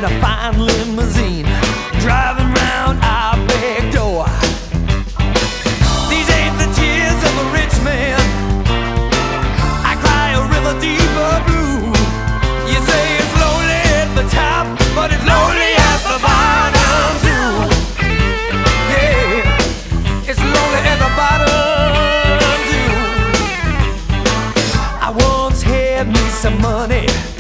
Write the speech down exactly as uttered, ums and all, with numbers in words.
in a fine limousine, driving round our back door. These ain't the tears of a rich man. I cry a river deep of blue. You say it's lonely at the top, but it's lonely at the bottom too. Yeah, it's lonely at the bottom too. I once had me some money,